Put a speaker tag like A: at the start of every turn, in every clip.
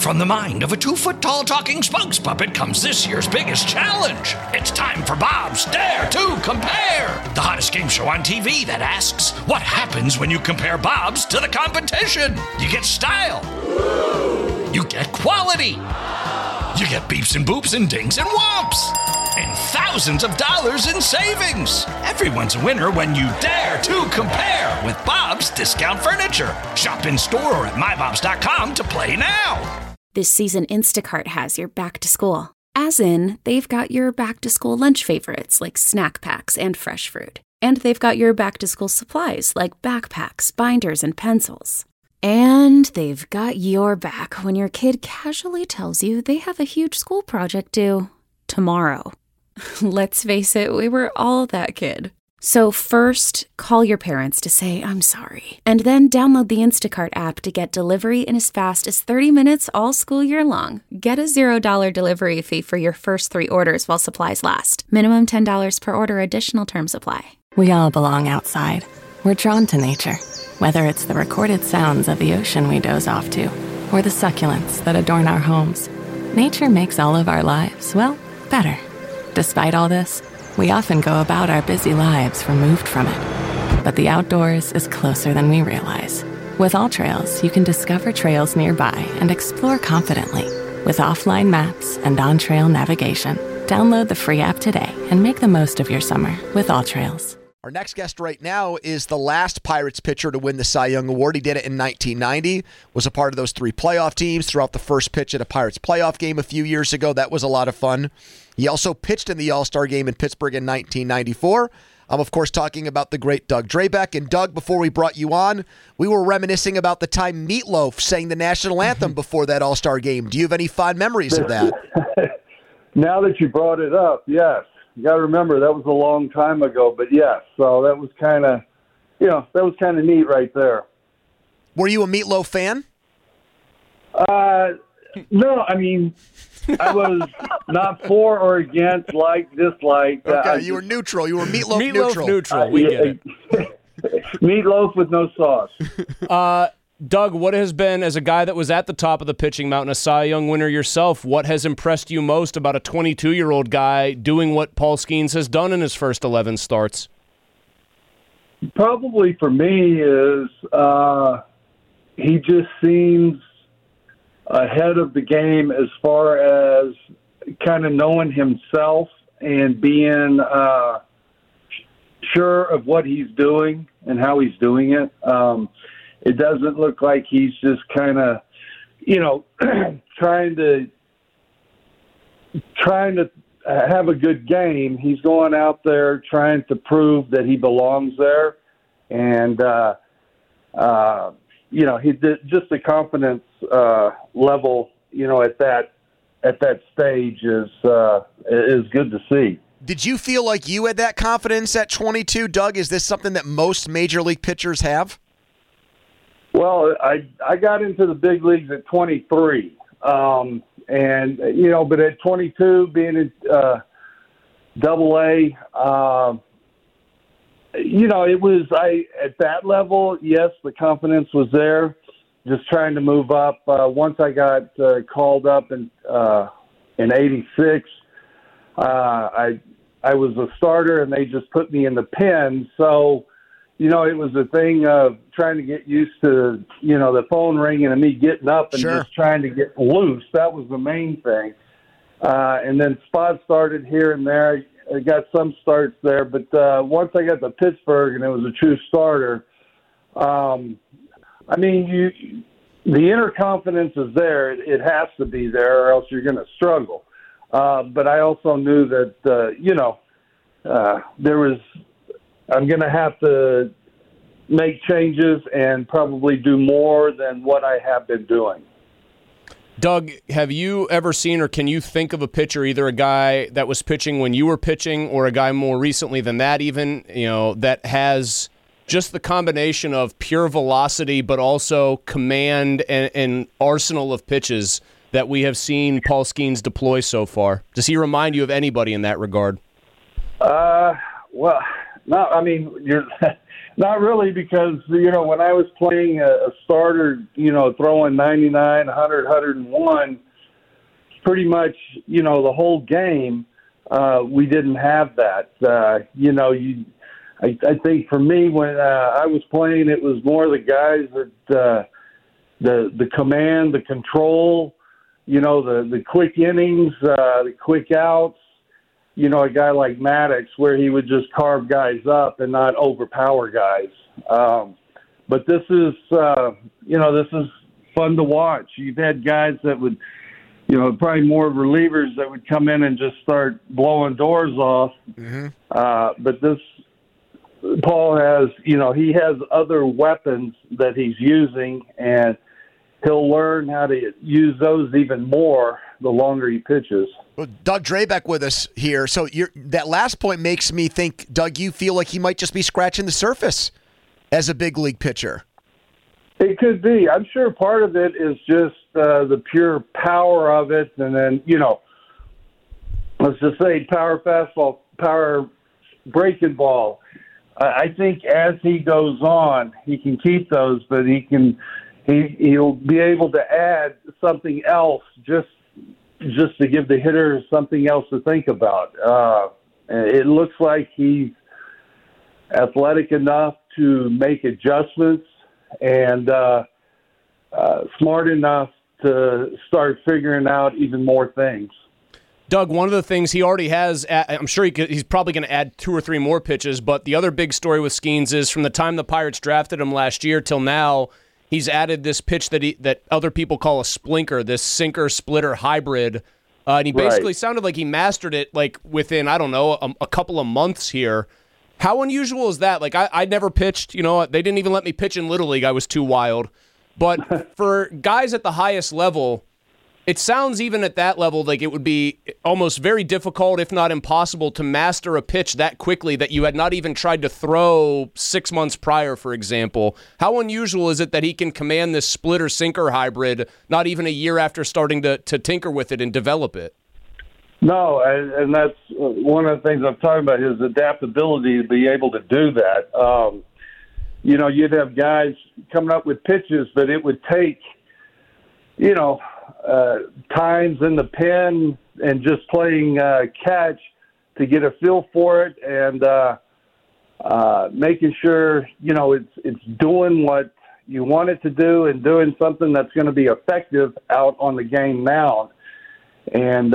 A: From the mind of a 2-foot-tall talking spokes puppet comes this year's biggest challenge. It's time for Bob's Dare to Compare, the hottest game show on TV that asks, what happens when you compare Bob's to the competition? You get style. You get quality. You get beeps and boops and dings and whomps. And thousands of dollars in savings. Everyone's a winner when you dare to compare with Bob's Discount Furniture. Shop in store or at mybobs.com to play now.
B: This season, Instacart has your back to school. As in, they've got your back to school lunch favorites like snack packs and fresh fruit. And they've got your back to school supplies like backpacks, binders, and pencils. And they've got your back when your kid casually tells you they have a huge school project due tomorrow. Let's face it, we were all that kid. So first, call your parents to say, I'm sorry. And then download the Instacart app to get delivery in as fast as 30 minutes all school year long. Get a $0 delivery fee for your first 3 orders while supplies last. Minimum $10 per order. Additional terms apply.
C: We all belong outside. We're drawn to nature. Whether it's the recorded sounds of the ocean we doze off to, or the succulents that adorn our homes, nature makes all of our lives, well, better. Despite all this, we often go about our busy lives removed from it. But the outdoors is closer than we realize. With AllTrails, you can discover trails nearby and explore confidently. With offline maps and on-trail navigation, download the free app today and make the most of your summer with AllTrails.
D: Our next guest right now is the last Pirates pitcher to win the Cy Young Award. He did it in 1990, was a part of those 3 playoff teams throughout the first pitch at a Pirates playoff game a few years ago. That was a lot of fun. He also pitched in the All-Star game in Pittsburgh in 1994. I'm, of course, talking about the great Doug Drabek. And, Doug, before we brought you on, we were reminiscing about the time Meatloaf sang the national anthem before that All-Star game. Do you have any fond memories of that?
E: Now that you brought it up, yes. You got to remember that was a long time ago, but yes. So that was kind of, neat right there.
D: Were you a Meatloaf fan?
E: No, I mean, I was not for or against, like, dislike.
D: Okay, you were neutral. You were Meatloaf neutral.
F: We get it.
E: Meatloaf with no sauce.
F: Doug, what has been, as a guy that was at the top of the pitching mountain, a Cy Young winner yourself, what has impressed you most about a 22-year-old guy doing what Paul Skeens has done in his first 11 starts?
E: Probably for me is he just seems ahead of the game as far as kind of knowing himself and being sure of what he's doing and how he's doing it. It doesn't look like he's just kind of, trying to have a good game. He's going out there trying to prove that he belongs there, and he did just the confidence level, at that stage is good to see.
D: Did you feel like you had that confidence at 22, Doug? Is this something that most major league pitchers have?
E: Well, I got into the big leagues at 23, but at 22, being in Double-A, it was at that level. Yes, the confidence was there. Just trying to move up. Once I got called up in '86, I was a starter, and they just put me in the pen. So. It was a thing of trying to get used to, the phone ringing and me getting up and just trying to get loose. That was the main thing. And then spots started here and there. I got some starts there. But once I got to Pittsburgh and it was a true starter, the inner confidence is there. It has to be there or else you're going to struggle. But I also knew that, I'm going to have to make changes and probably do more than what I have been doing.
F: Doug, have you ever seen or can you think of a pitcher, either a guy that was pitching when you were pitching or a guy more recently than that even, that has just the combination of pure velocity but also command and arsenal of pitches that we have seen Paul Skeens deploy so far? Does he remind you of anybody in that regard?
E: Well, no, I mean, Not really, because, when I was playing a starter, throwing 99, 100, 101, pretty much, the whole game, we didn't have that. I think for me, when I was playing, it was more the guys that the command, the control, the quick innings, the quick outs. A guy like Maddox, where he would just carve guys up and not overpower guys. But this is, this is fun to watch. You've had guys that would, probably more relievers that would come in and just start blowing doors off. Mm-hmm. But this, Paul has, he has other weapons that he's using, and he'll learn how to use those even more the longer he pitches.
D: Well, Doug Drabek with us here. So that last point makes me think, Doug, you feel like he might just be scratching the surface as a big league pitcher.
E: It could be. I'm sure part of it is just the pure power of it. And then, let's just say power fastball, power breaking ball. I think as he goes on, he can keep those, but he'll be able to add something else just to give the hitter something else to think about. It looks like he's athletic enough to make adjustments and smart enough to start figuring out even more things.
F: Doug, one of the things he already has, I'm sure he's probably going to add 2 or 3 more pitches, but the other big story with Skeens is from the time the Pirates drafted him last year till now, he's added this pitch that other people call a splinker, this sinker-splitter hybrid, and he basically sounded like he mastered it within, I don't know, a couple of months here. How unusual is that? I never pitched, they didn't even let me pitch in Little League. I was too wild. But for guys at the highest level, it sounds even at that level like it would be almost very difficult, if not impossible, to master a pitch that quickly that you had not even tried to throw 6 months prior, for example. How unusual is it that he can command this splitter-sinker hybrid not even a year after starting to tinker with it and develop it?
E: No, and that's one of the things I'm talking about, his adaptability to be able to do that. You'd have guys coming up with pitches, but it would take, times in the pen and just playing catch to get a feel for it and making sure, it's doing what you want it to do and doing something that's going to be effective out on the game mound. And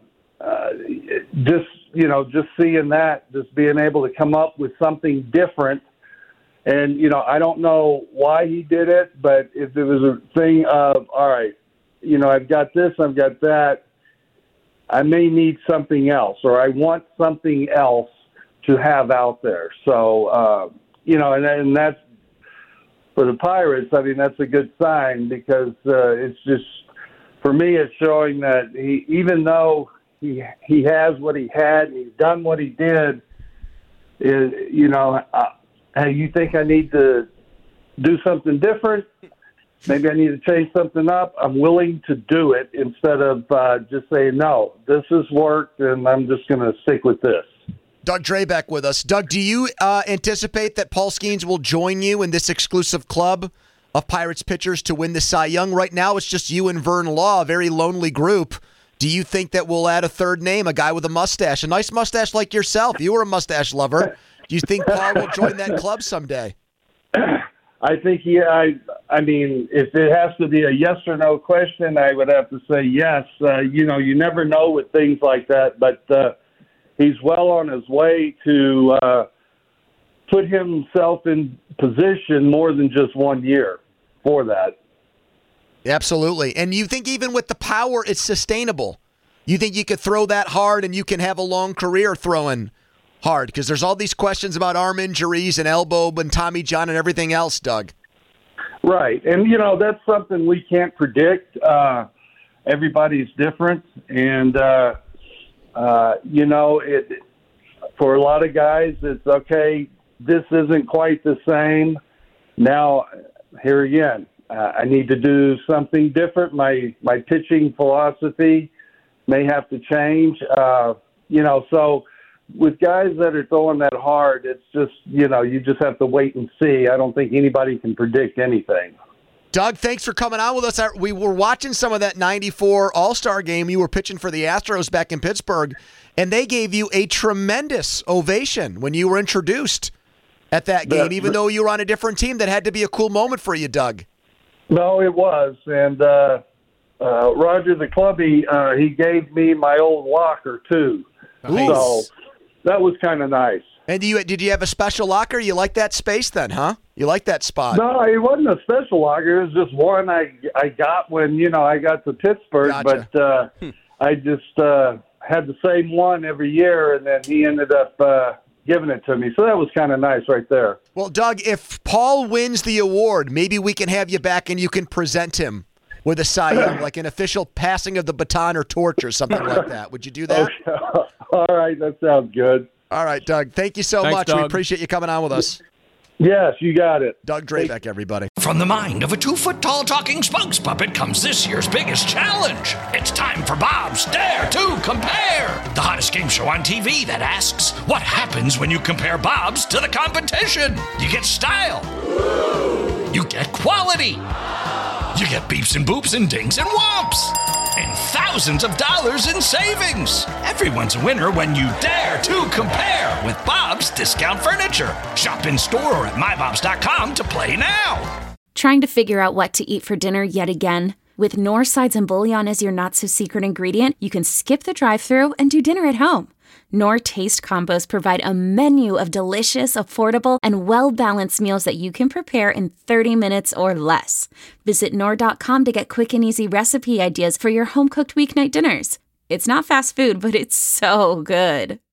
E: just seeing that, just being able to come up with something different. And, I don't know why he did it, but if there was a thing of, all right, I've got this, I've got that, I may need something else, or I want something else to have out there. So, and that's, for the Pirates, I mean, that's a good sign because it's just, for me, it's showing that even though he has what he had, and he's done what he did, hey, you think I need to do something different? Maybe I need to change something up. I'm willing to do it instead of just saying, no, this has worked, and I'm just going to stick with this.
D: Doug Drabek with us. Doug, do you anticipate that Paul Skeens will join you in this exclusive club of Pirates pitchers to win the Cy Young? Right now it's just you and Vern Law, a very lonely group. Do you think that we'll add a third name, a guy with a mustache, a nice mustache like yourself? You were a mustache lover. Do you think Paul will join that club someday?
E: I think I mean, if it has to be a yes or no question, I would have to say yes. You never know with things like that, but he's well on his way to put himself in position more than just 1 year for that.
D: Absolutely. And you think even with the power, it's sustainable? You think you could throw that hard and you can have a long career throwing hard? Because there's all these questions about arm injuries and elbow and Tommy John and everything else, Doug.
E: Right. And, that's something we can't predict. Everybody's different. And, for a lot of guys, it's okay, this isn't quite the same. Now, here again, I need to do something different. My pitching philosophy may have to change. So with guys that are throwing that hard, it's just, you just have to wait and see. I don't think anybody can predict anything.
D: Doug, thanks for coming on with us. We were watching some of that 94 All-Star game. You were pitching for the Astros back in Pittsburgh, and they gave you a tremendous ovation when you were introduced at that game, even though you were on a different team. That had to be a cool moment for you, Doug.
E: No, it was. And Roger the clubby, he gave me my old locker, too.
D: Nice.
E: So that was kind of nice.
D: And did you have a special locker? You like that space then, huh? You like that spot?
E: No, it wasn't a special locker. It was just one I got when, I got to Pittsburgh.
D: Gotcha.
E: But I just had the same one every year, and then he ended up giving it to me. So that was kind of nice right there.
D: Well, Doug, if Paul wins the award, maybe we can have you back and you can present him with a Cy Young, like an official passing of the baton or torch or something like that. Would you do that?
E: Okay. All right, that sounds good.
D: All right, Doug. Thank you so much.
F: Doug.
D: We appreciate you coming on with us.
E: Yes, you got it.
D: Doug Drabeck, everybody.
A: From the mind of a 2-foot-tall talking spokes puppet comes this year's biggest challenge. It's time for Bob's Dare to Compare, the hottest game show on TV that asks, what happens when you compare Bob's to the competition? You get style. You get quality. You get beeps and boops and dings and whomps. And thousands of dollars in savings. Everyone's a winner when you dare to compare with Bob's Discount Furniture. Shop in store or at mybobs.com to play now.
B: Trying to figure out what to eat for dinner yet again? With Knorr sides and bouillon as your not-so-secret ingredient, you can skip the drive-thru and do dinner at home. Knorr Taste Combos provide a menu of delicious, affordable, and well-balanced meals that you can prepare in 30 minutes or less. Visit Knorr.com to get quick and easy recipe ideas for your home-cooked weeknight dinners. It's not fast food, but it's so good.